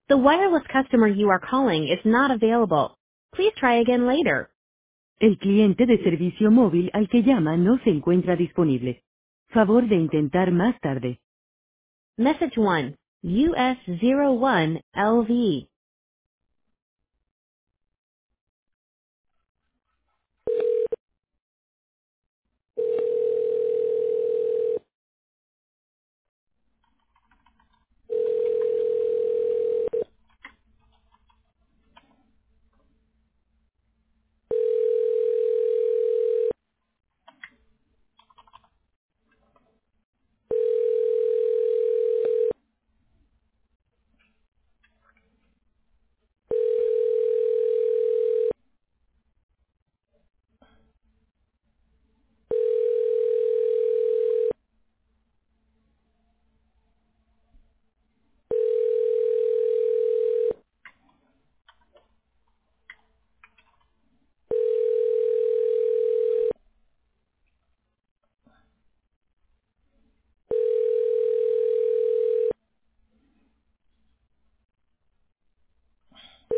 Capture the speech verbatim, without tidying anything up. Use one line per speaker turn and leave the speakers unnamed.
The wireless customer you are calling is not available. Please try again later.
El cliente de servicio móvil al que llama no se encuentra disponible. Favor de intentar más tarde.
Message one, U S zero one L V.